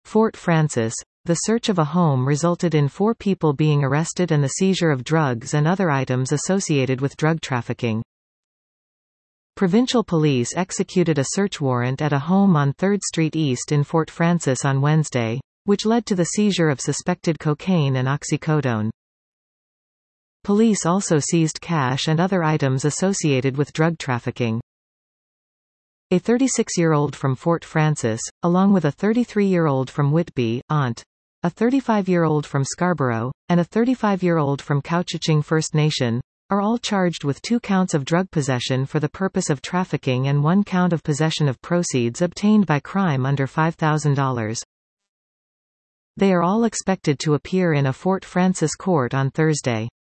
Fort Frances. The search of a home resulted in 4 people being arrested and the seizure of drugs and other items associated with drug trafficking. Provincial police executed a search warrant at a home on 3rd Street East in Fort Frances on Wednesday, which led to the seizure of suspected cocaine and oxycodone. Police also seized cash and other items associated with drug trafficking. A 36-year-old from Fort Frances, along with a 33-year-old from Whitby, Ont, a 35-year-old from Scarborough, and a 35-year-old from Couchiching First Nation, are all charged with 2 counts of drug possession for the purpose of trafficking and 1 count of possession of proceeds obtained by crime under $5,000. They are all expected to appear in a Fort Frances court on Thursday.